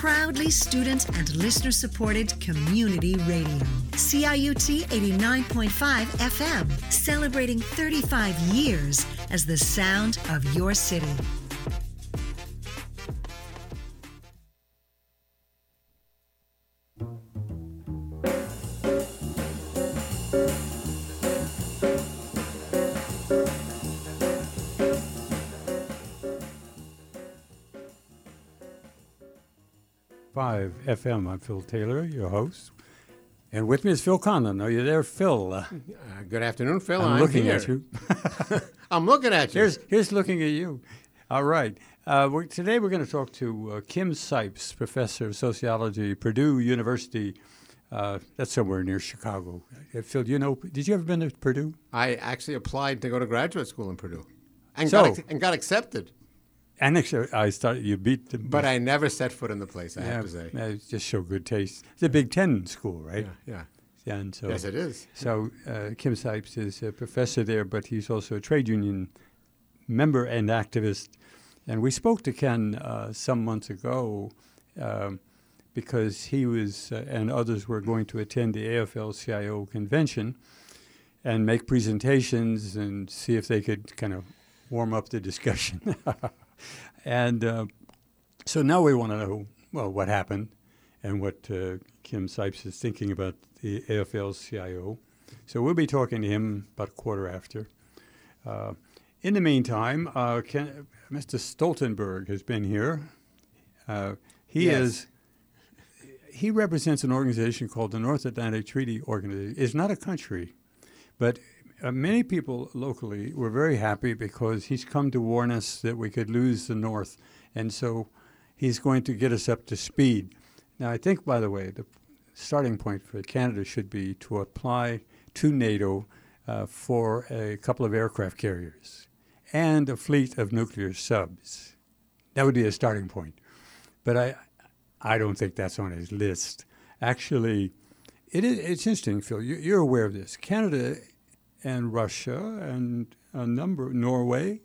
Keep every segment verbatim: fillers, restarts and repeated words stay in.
Proudly student and listener-supported community radio. C I U T eighty-nine point five F M, celebrating thirty-five years as the sound of your city. five F M. I'm Phil Taylor, your host. And with me is Phil Conlon. Are you there, Phil? Uh, uh, good afternoon, Phil. I'm, I'm looking here. at you. I'm looking at you. Here's, here's looking at you. All right. Uh, we're, today we're going to talk to uh, Kim Sipes, professor of sociology, Purdue University. Uh, that's somewhere near Chicago. Uh, Phil, do you know, did you ever been to Purdue? I actually applied to go to graduate school in Purdue and, so, got, and got accepted. And actually, I started, you beat them. But I never set foot in the place, I yeah, have to say. Yeah, just show good taste. It's a Big Ten school, right? Yeah, yeah. And so, yes, it is. So uh, Kim Sipes is a professor there, but he's also a trade union member and activist. And we spoke to Ken uh, some months ago um, because he was uh, and others were going to attend the A F L C I O convention and make presentations and see if they could kind of warm up the discussion. And uh, so now we want to know, well, what happened and what uh, Kim Sipes is thinking about the A F L C I O. So we'll be talking to him about a quarter after. Uh, in the meantime, uh, Ken, Mister Stoltenberg has been here. Uh, he yes. is he represents an organization called the North Atlantic Treaty Organization. It's not a country, but Uh, many people locally were very happy because he's come to warn us that we could lose the North. And so he's going to get us up to speed. Now, I think, by the way, the starting point for Canada should be to apply to NATO uh, for a couple of aircraft carriers and a fleet of nuclear subs. That would be a starting point. But I, I don't think that's on his list. Actually, it is, it's interesting, Phil. You, you're aware of this. Canada and Russia and a number, Norway.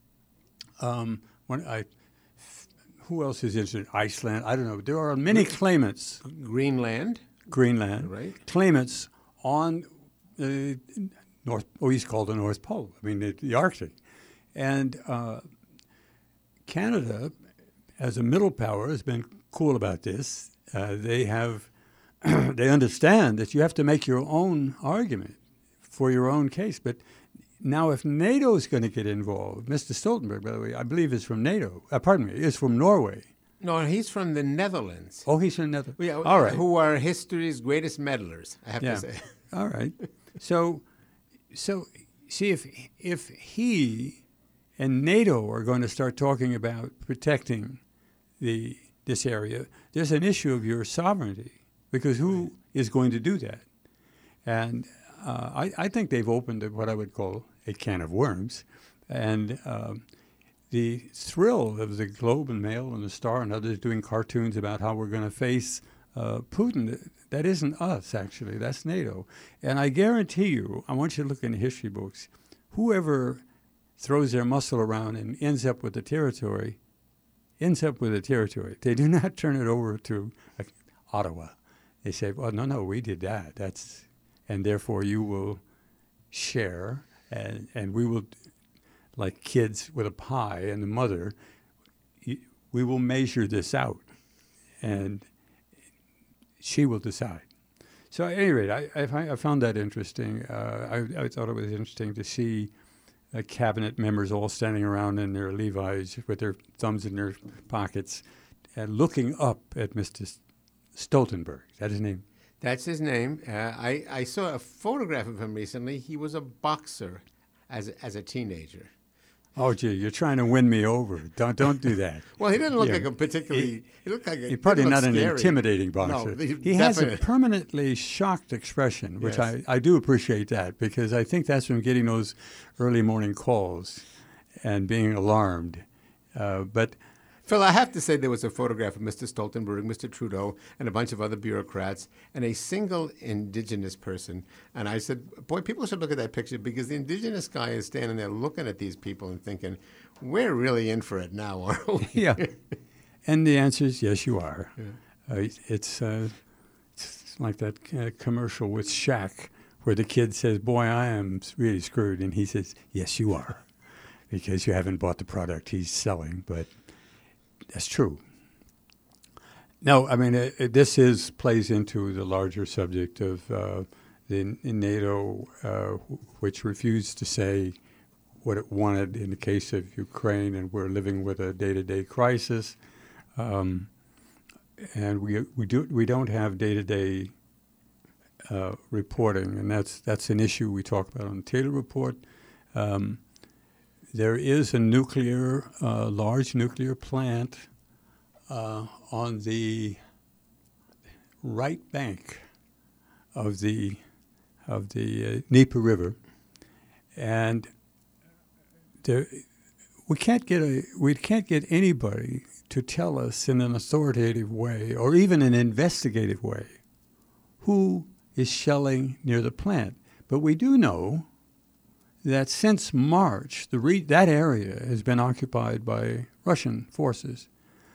Um, when I, who else is interested? Iceland. I don't know. There are many claimants. Greenland. Greenland. Right. Claimants on the North. Oh, he's called the North Pole. I mean, the, the Arctic, and uh, Canada, as a middle power, has been cool about this. Uh, they have, they understand that you have to make your own argument for your own case. But now if NATO is going to get involved, Mister Stoltenberg, by the way, I believe is from NATO. Uh, pardon me, is from Norway. No, he's from the Netherlands. Oh, he's from the Netherlands. Yeah, all right. Who are history's greatest meddlers, I have yeah. to say. All right. So, so see, if if he and NATO are going to start talking about protecting the this area, there's an issue of your sovereignty, because who right. is going to do that? And Uh, I, I think they've opened what I would call a can of worms. And um, the thrill of the Globe and Mail and the Star and others doing cartoons about how we're going to face uh, Putin, that isn't us, actually. That's NATO. And I guarantee you, I want you to look in the history books, whoever throws their muscle around and ends up with the territory, ends up with the territory. They do not turn it over to uh, Ottawa. They say, well, no, no, we did that. That's... And therefore, you will share, and, and we will, like kids with a pie and the mother, we will measure this out, and she will decide. So at any rate, I, I, I found that interesting. Uh, I, I thought it was interesting to see uh, cabinet members all standing around in their Levi's with their thumbs in their pockets and looking up at Mister Stoltenberg. Is that his name? That's his name. Uh, I, I saw a photograph of him recently. He was a boxer as a, as a teenager. Oh, gee, you're trying to win me over. Don't don't do that. Well, he didn't look yeah. like a particularly. He, he looked like a. He's probably not scary. an intimidating boxer. No, he, he has a permanently shocked expression, which yes. I, I do appreciate that, because I think that's from getting those early morning calls and being alarmed. Uh, but. Phil, I have to say there was a photograph of Mister Stoltenberg, Mister Trudeau, and a bunch of other bureaucrats, and a single indigenous person. And I said, boy, people should look at that picture, because the indigenous guy is standing there looking at these people and thinking, we're really in for it now, aren't we? Yeah. And the answer is yes, you are. Yeah. Uh, it's, uh, it's like that uh, commercial with Shaq where the kid says, boy, I am really screwed. And he says, yes, you are, because you haven't bought the product he's selling. But that's true. No, I mean, it, it, this is plays into the larger subject of uh, the in NATO, uh, which refused to say what it wanted in the case of Ukraine, and we're living with a day-to-day crisis. Um, and we we do we don't have day-to-day uh, reporting, and that's that's an issue we talk about on the Taylor Report. Um, there is a nuclear, uh, large nuclear plant uh, on the right bank of the of the uh, Dnieper River, and there, we can't get a we can't get anybody to tell us in an authoritative way, or even an investigative way, who is shelling near the plant. But we do know that since March, the re- that area has been occupied by Russian forces.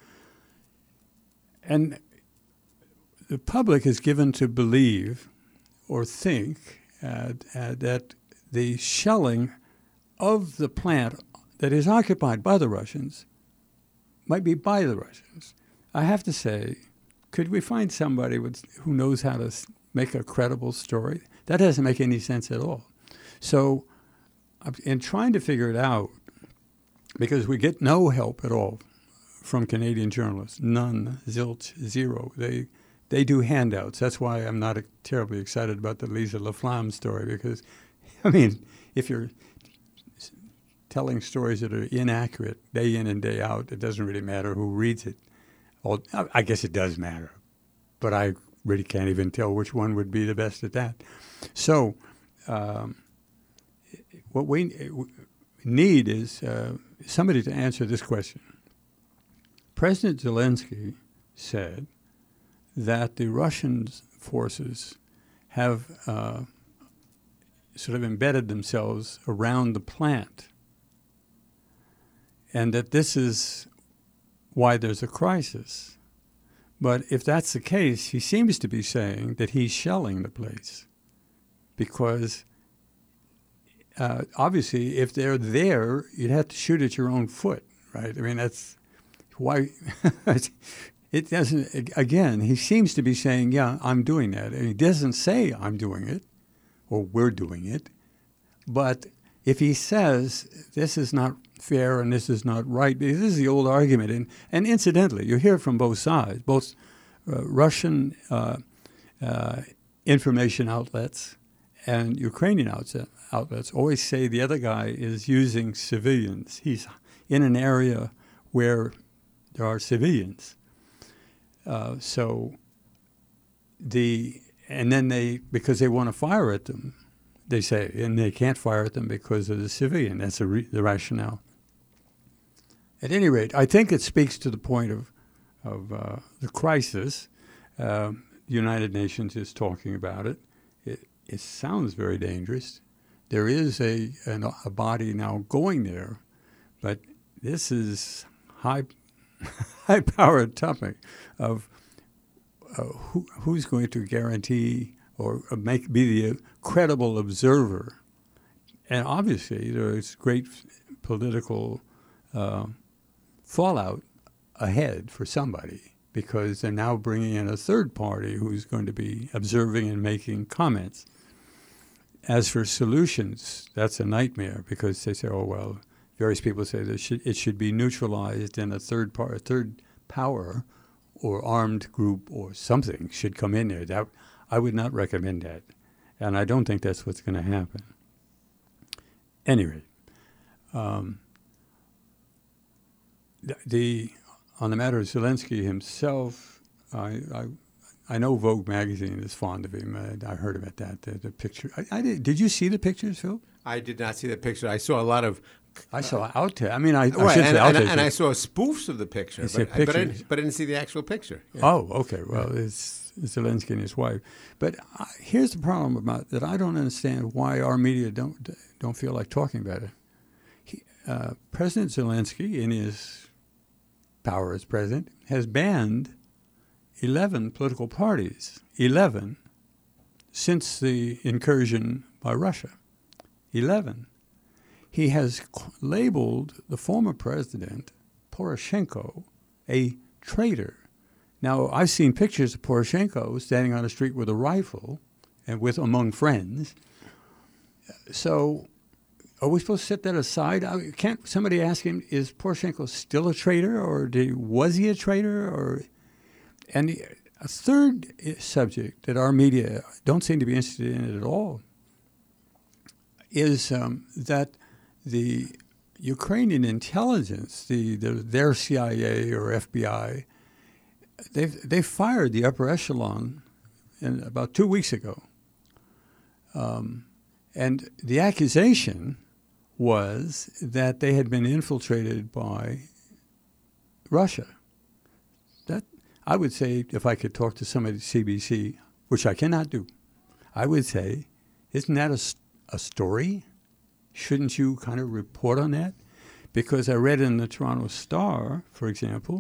And the public is given to believe or think uh, uh, that the shelling of the plant that is occupied by the Russians might be by the Russians. I have to say, could we find somebody with, who knows how to s- make a credible story? That doesn't make any sense at all. So in trying to figure it out, because we get no help at all from Canadian journalists, none, zilch, zero. They they do handouts. That's why I'm not terribly excited about the Lisa LaFlamme story, because, I mean, if you're telling stories that are inaccurate day in and day out, it doesn't really matter who reads it. Well, I guess it does matter, but I really can't even tell which one would be the best at that. So um, what we need is uh, somebody to answer this question. President Zelensky said that the Russian forces have uh, sort of embedded themselves around the plant, and that this is why there's a crisis. But if that's the case, he seems to be saying that he's shelling the place, because uh, obviously if they're there, you'd have to shoot at your own foot, right? I mean, that's why it doesn't, again, he seems to be saying, yeah, I'm doing that. And he doesn't say I'm doing it or we're doing it. But if he says this is not fair and this is not right, this is the old argument. And, and incidentally, you hear from both sides, both uh, Russian uh, uh, information outlets and Ukrainian outset, outlets always say the other guy is using civilians. He's in an area where there are civilians. Uh, so the and then they, because they want to fire at them, they say, and they can't fire at them because of the civilian. That's the, re- the rationale. At any rate, I think it speaks to the point of of uh, the crisis. Uh, the United Nations is talking about it. It, it sounds very dangerous. There is a an, a body now going there, but this is high high-powered topic of uh, who, who's going to guarantee or make be the credible observer. And obviously, there is great political uh, fallout ahead for somebody, because they're now bringing in a third party who's going to be observing and making comments. As for solutions, that's a nightmare, because they say, oh, well, various people say that should, it should be neutralized, and a third part, a third power or armed group or something should come in there. That, I would not recommend that, and I don't think that's what's going to happen. Anyway, um, the, the on the matter of Zelensky himself, I, I I know Vogue magazine is fond of him. I, I heard about that. The, the picture. I, I did. Did you see the pictures, Phil? I did not see the picture. I saw a lot of. I saw out there. I mean, I, I Right, should and, say out and, there. and I saw spoofs of the picture, You see but, I- but, I, pictures. but I didn't see the actual picture. Yeah. Oh, okay. Well, it's Zelensky and his wife. But uh, here's the problem about that. I don't understand why our media don't don't feel like talking about it. He, uh, President Zelensky, in his power as president, has banned eleven political parties, eleven, since the incursion by Russia. eleven. He has labeled the former president, Poroshenko, a traitor. Now, I've seen pictures of Poroshenko standing on the street with a rifle and with among friends. So are we supposed to set that aside? I, can't somebody ask him, is Poroshenko still a traitor, or did, was he a traitor? Or, and the, a third subject that our media don't seem to be interested in it at all is um, that the Ukrainian intelligence, the, the their C I A or F B I, they've they fired the upper echelon in about two weeks ago, um, and the accusation was that they had been infiltrated by Russia. That I would say, if I could talk to somebody at C B C, which I cannot do, I would say, isn't that a, a story? Shouldn't you kind of report on that? Because I read in the Toronto Star, for example,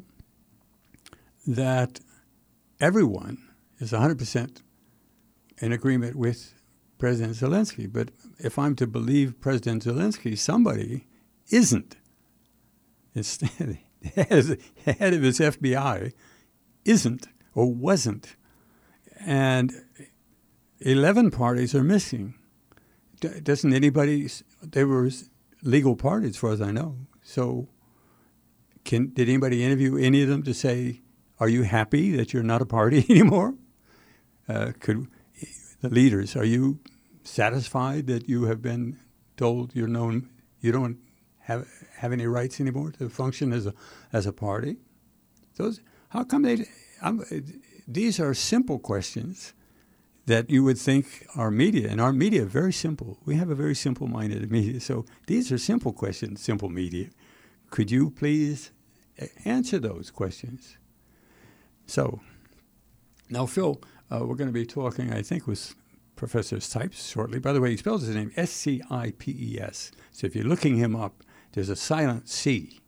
that everyone is one hundred percent in agreement with President Zelensky. But if I'm to believe President Zelensky, somebody isn't. Instead, the head of his F B I isn't or wasn't. And eleven parties are missing. D- doesn't anybody, they were legal parties as far as I know. So can, did anybody interview any of them to say, are you happy that you're not a party anymore? Uh, could the leaders, are you satisfied that you have been told you're known, you don't have have any rights anymore to function as a as a party? Those, how come they? I'm, these are simple questions that you would think our media, and our media are very simple. We have a very simple-minded media. So these are simple questions, simple media. Could you please answer those questions? So now, Phil, uh, we're going to be talking, I think, with Professor Cipes shortly. By the way, he spells his name S C I P E S. So if you're looking him up, there's a silent C.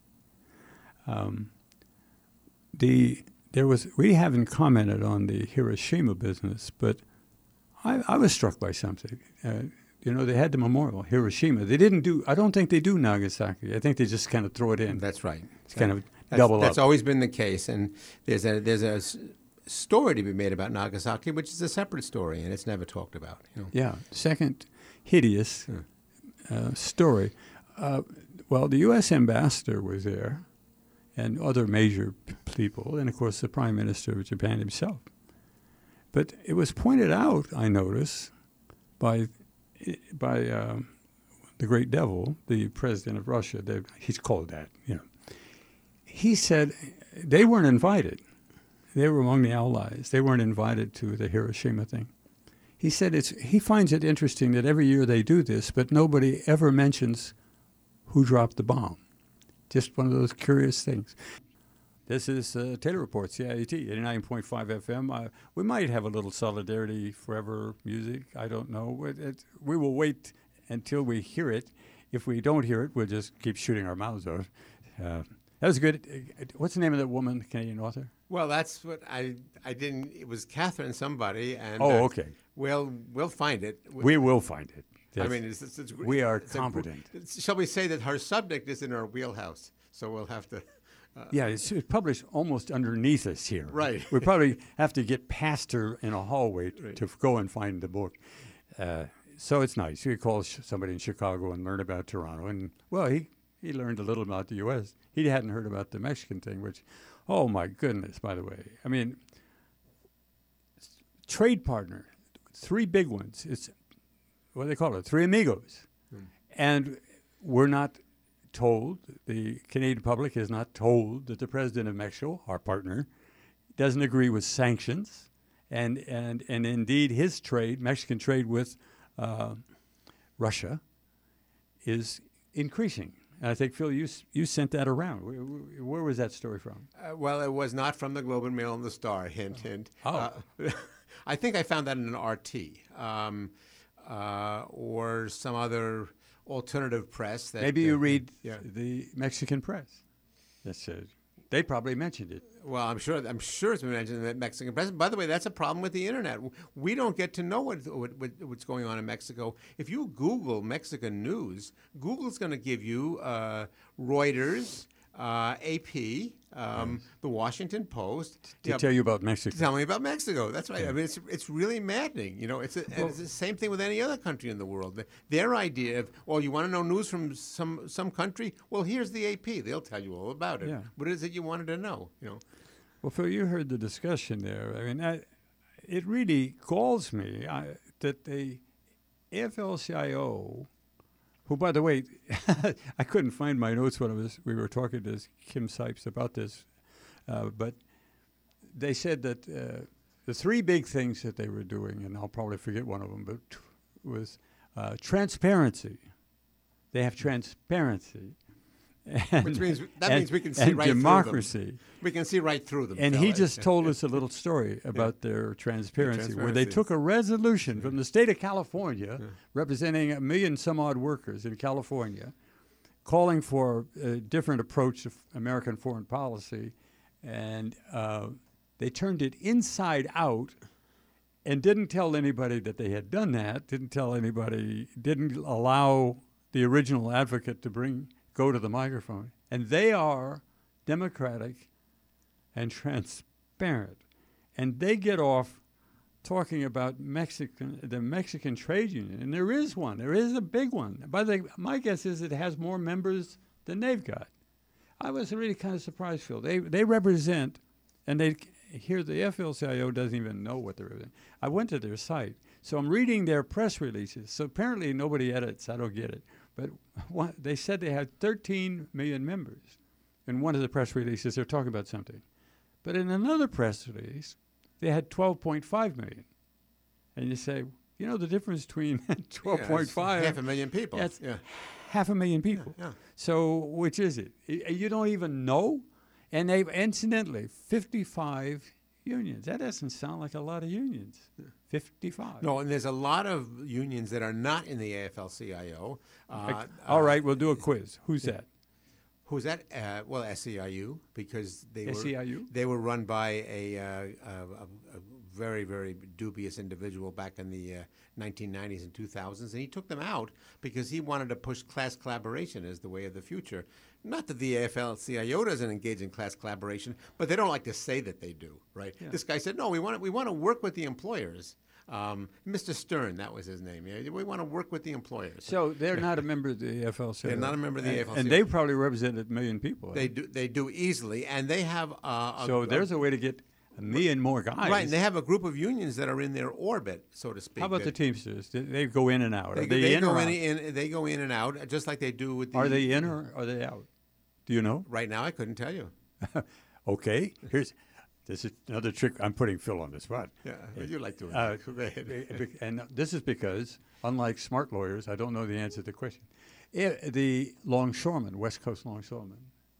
Um, the there was we haven't commented on the Hiroshima business, but I, I was struck by something. Uh, you know, they had the memorial, Hiroshima. They didn't do, I don't think they do Nagasaki. I think they just kind of throw it in. That's right. It's kind of that's, double that's up. That's always been the case. And there's a there's a s- story to be made about Nagasaki, which is a separate story, and it's never talked about. You know? Yeah. Second hideous Hmm. uh, story. Uh, well, the U S ambassador was there and other major p- people, and, of course, the Prime Minister of Japan himself. But it was pointed out, I notice, by by um, the great devil, the president of Russia. They, he's called that. You know, he said they weren't invited. They were among the allies. They weren't invited to the Hiroshima thing. He said it's. He finds it interesting that every year they do this, but nobody ever mentions who dropped the bomb. Just one of those curious things. This is uh, Taylor Report, C I U T, eighty-nine point five F M. Uh, we might have a little Solidarity Forever music. I don't know. It, it, we will wait until we hear it. If we don't hear it, we'll just keep shooting our mouths off. Uh, that was good. What's the name of that woman, Canadian author? Well, that's what I I didn't. It was Catherine somebody, and Oh, uh, okay. We'll we'll find it. We will find it. I Yes. mean, it's, it's, it's, we are it's a- competent. it's- shall we say that her subject is in our wheelhouse? So we'll have to. Uh, Yeah, it's, it's published almost underneath us here. Right. We probably have to get past her in a hallway t- Right. to f- go and find the book. Uh, so it's nice. You could call sh- somebody in Chicago and learn about Toronto. And, well, he, he learned a little about the U S. He hadn't heard about the Mexican thing, which, oh, my goodness, by the way. I mean, s- trade partner, three big ones. It's, what do they call it? Three amigos. Hmm. And we're not told, the Canadian public is not told that the president of Mexico, our partner, doesn't agree with sanctions. And, and, and indeed, his trade, Mexican trade with uh, Russia, is increasing. And I think, Phil, you, s- you sent that around. Where, where was that story from? Uh, well, it was not from the Globe and Mail and the Star. Hint, hint. Oh. Uh, I think I found that in an R T um, uh, or some other alternative press. That Maybe you uh, read yeah. the Mexican press that says, They probably mentioned it. Well, I'm sure. I'm sure it's been mentioned in the Mexican president. By the way, that's a problem with the internet. We don't get to know what, what, what what's going on in Mexico. If you Google Mexican news, Google's going to give you uh, Reuters, uh, A P, um, yes. the Washington Post to yeah, tell you about Mexico. Tell me about Mexico. That's right. Yeah. I mean, it's it's really maddening. You know, it's a, well, and it's the same thing with any other country in the world. Their idea of, well, you want to know news from some some country? Well, here's the A P. They'll tell you all about it. Yeah. What is it you wanted to know? You know. Well, Phil, you heard the discussion there. I mean, I, it really galls me I, that the A F L C I O, who, by the way, I couldn't find my notes when I was, we were talking to Kim Sipes about this, uh, but they said that uh, the three big things that they were doing, and I'll probably forget one of them, but was uh, transparency. They have transparency. And, Which means that and, means we can see right democracy. through them. We can see right through them. And he just told us a little story about yeah. their transparency, transparency, where they took a resolution yeah. from the state of California, yeah. representing a million some odd workers in California, calling for a different approach to f- American foreign policy, and uh, they turned it inside out and didn't tell anybody that they had done that. Didn't tell anybody. Didn't allow the original advocate to bring. Go to the microphone. And they are democratic and transparent. And they get off talking about Mexican, the Mexican trade union. And there is one. There is a big one. By the way, my guess is it has more members than they've got. I was really kind of surprised, Phil. They they represent, and they here the A F L C I O doesn't even know what they represent. I went to their site. So I'm reading their press releases. So apparently nobody edits. I don't get it. But one, they said they had thirteen million members. In one of the press releases, they're talking about something. But in another press release, they had twelve point five million. And you say, you know, the difference between twelve point five... Yeah, half a million people. That's yeah. half a million people. Yeah, yeah. So which is it? You don't even know? And they've, incidentally, fifty-five unions. That doesn't sound like a lot of unions. fifty-five. No, and there's a lot of unions that are not in the A F L C I O. Uh, All uh, right, we'll do a quiz. Who's yeah. that? Who's that? Uh, well, S E I U, because they S E I U? were they were run by a, uh, a, a, a very, very dubious individual back in the uh, nineteen nineties and two thousands, and he took them out because he wanted to push class collaboration as the way of the future. Not that the A F L C I O doesn't engage in class collaboration, but they don't like to say that they do, right? Yeah. This guy said, no, we want to, we want to work with the employers. Um, Mister Stern, that was his name. Yeah, we want to work with the employers. So they're not a member of the A F L C I O. They're not a member of the and, A F L C I O. And they probably represented a million people. They do, they do easily, and they have uh, a... So there's a, a way to get a million more guys. Right, and they have a group of unions that are in their orbit, so to speak. How about the Teamsters? They go in and out. They, Are they, they in go or in, out? in, they go in and out, just like they do with the... Are they in or are they out? Do you know? Right now, I couldn't tell you. Okay, here's... This is another trick. I'm putting Phil on the spot. Yeah, you like doing uh, that. Go ahead. And this is because, unlike smart lawyers, I don't know the answer to the question. It, the longshoremen, West Coast longshoremen.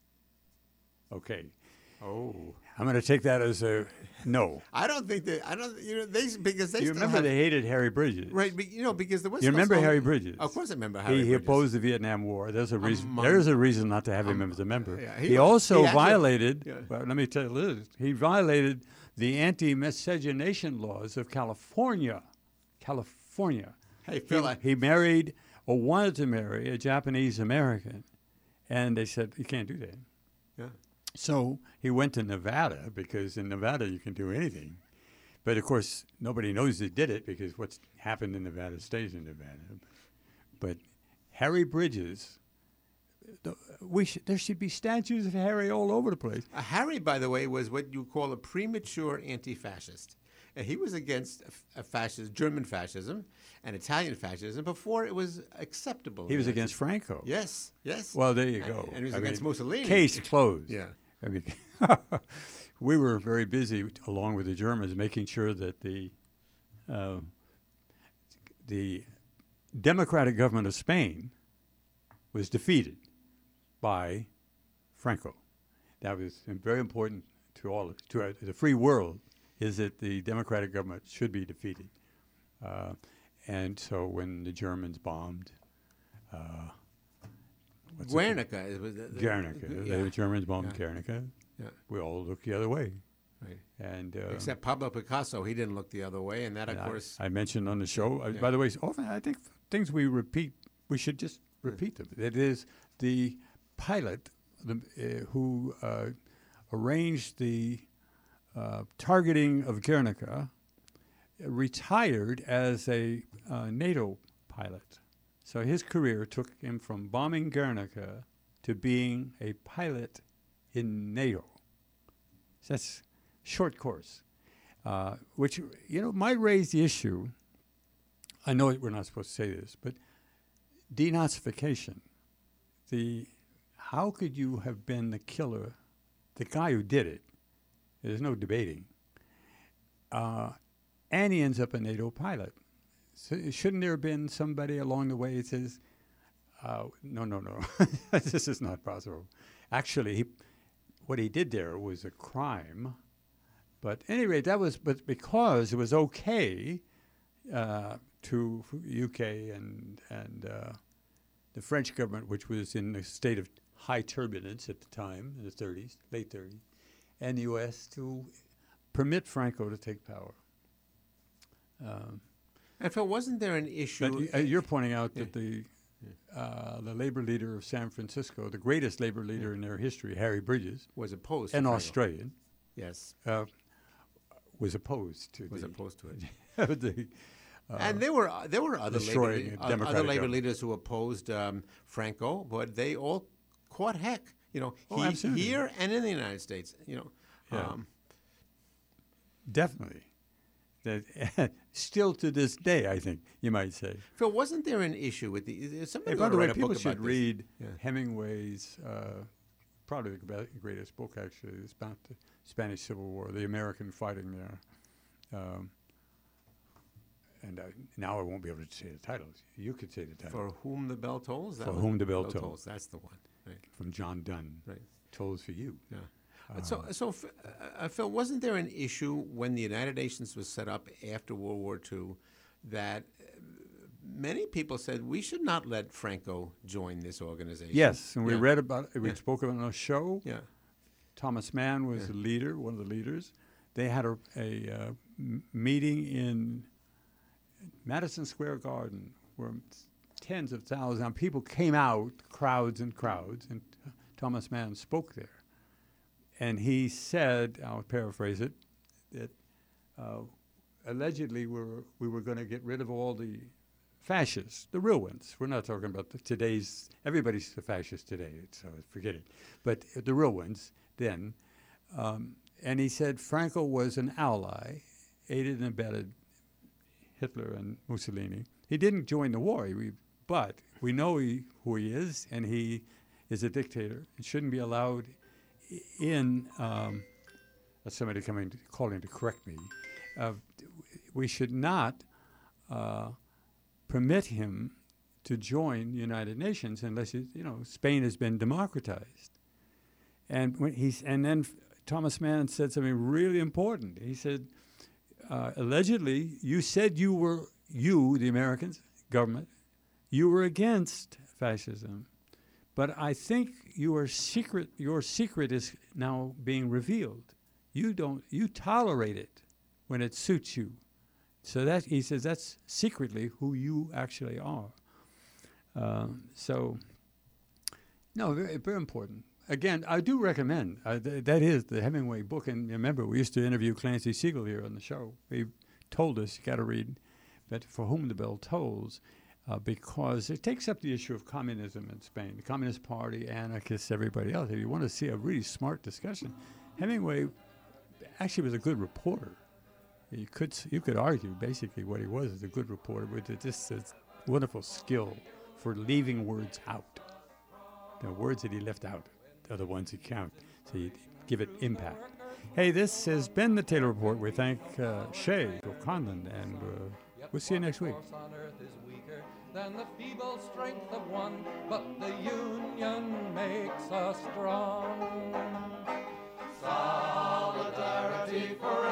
Okay. Oh. I'm going to take that as a no. I don't think that, I don't, you know, they, because they You still remember have, they hated Harry Bridges. Right, but, you know, because the West You Coast remember long, Harry Bridges? Of course I remember Harry he, Bridges. He opposed the Vietnam War. There's a reason. Among, there's a reason not to have him um, as a member. Yeah, he, he, also he actually, violated, yeah. well, let me tell you this, he violated the anti-miscegenation laws of California. California. Hey, Phil, he, I, he married or wanted to marry a Japanese American, and they said, you can't do that. Yeah. So he went to Nevada, because in Nevada you can do anything. But, of course, nobody knows he did it because what's happened in Nevada stays in Nevada. But Harry Bridges, the, we sh- there should be statues of Harry all over the place. uh, Harry, by the way, was what you call a premature anti-fascist. And he was against a, a fascist, German fascism and Italian fascism before it was acceptable. He was against Franco. Yes, yes. Well, there you go. And, and he was I against mean, Mussolini. Case closed. Yeah. I mean, we were very busy, along with the Germans, making sure that the uh, the democratic government of Spain was defeated by Franco. That was very important to all to our, the free world. Is that the democratic government should be defeated, uh, and so when the Germans bombed. Uh, Guernica. It was the, the, Guernica. Yeah. The Germans bombed Yeah. Guernica. Yeah. we all look the other way. Right. And uh, Except Pablo Picasso, he didn't look the other way, and that, of I, course, I mentioned on the show. Uh, Yeah. By the way, often I think things we repeat, we should just repeat them. It is the pilot the, uh, who uh, arranged the uh, targeting of Guernica, retired as a uh, NATO pilot. So his career took him from bombing Guernica to being a pilot in NATO. So that's short course, uh, which, you know, might raise the issue. I know we're not supposed to say this, but denazification. The how could you have been the killer, the guy who did it? There's no debating. Uh, and he ends up a NATO pilot. So shouldn't there have been somebody along the way that says, uh, no, no, no, this is not possible. Actually, he, what he did there was a crime. But at any rate, that was but because it was okay uh, to U K and and uh, the French government, which was in a state of high turbulence at the time, in the thirties, late thirties, and the U S to permit Franco to take power. Um, and Phil, wasn't there an issue? but uh, you're pointing out that the uh, the labor leader of San Francisco, the greatest labor leader Yeah. in their history, Harry Bridges, was opposed to an Franco. Australian, Yes, uh, was opposed to was the, opposed to it. the, uh, and there were uh, there were other labor, destroying lea- a uh, democratic other labor government. leaders who opposed um, Franco, but they all caught heck. You know, Oh, he, absolutely. here and in the United States. You know, Yeah. um, definitely. That still to this day, I think you might say. Phil, wasn't there an issue with the? Somebody Hey, by ought the to way, write a people book should about this. read Yeah. Hemingway's, uh, probably the be- greatest book, actually. It's about the Spanish Civil War, the American fighting there. Um, and I, now I won't be able to say the titles. You could say the title. For Whom the Bell Tolls. That For one? Whom the Bell Tolls. That's the one. Right. From John Donne. Right. Tolls for You. Yeah. Uh, so, so f- uh, Phil, wasn't there an issue when the United Nations was set up after World War Two that uh, many people said we should not let Franco join this organization? Yes, and we Yeah. read about it. We Yeah. spoke about it on a show. Yeah. Thomas Mann was Yeah. the leader, one of the leaders. They had a, a uh, m- meeting in Madison Square Garden where tens of thousands of people came out, crowds and crowds, and uh, Thomas Mann spoke there. And he said, I'll paraphrase it, that uh, allegedly we were, we were going to get rid of all the fascists, the real ones. We're not talking about the today's, everybody's a fascist today, so forget it. But the real ones then. Um, and he said Franco was an ally, aided and abetted Hitler and Mussolini. He didn't join the war, he, but we know he, who he is, and he is a dictator. It shouldn't be allowed in, um, that's somebody coming, to, calling to correct me, uh, we should not uh, permit him to join the United Nations unless, it, you know, Spain has been democratized. And when he's, and then Thomas Mann said something really important. He said, uh, allegedly, you said you were, you, the Americans, government, you were against fascism. But I think your secret, your secret is now being revealed. You don't, you tolerate it when it suits you. So that, he says, that's secretly who you actually are. Um, so, no, very, very important. Again, I do recommend, uh, th- that is the Hemingway book. And remember, we used to interview Clancy Siegel here on the show. He told us, you got to read, but For Whom the Bell Tolls, uh, because it takes up the issue of communism in Spain, the Communist Party, anarchists, everybody else. If you want to see a really smart discussion, Hemingway actually was a good reporter. You could you could argue basically what he was is a good reporter with just this wonderful skill for leaving words out. The words that he left out are the ones that count, so you give it impact. Hey, this has been the Taylor Report. We thank uh, Shay O'Conlon, and uh, we'll see you next week. On earth is weaker than the feeble strength of one, but the union makes us strong. Solidarity forever.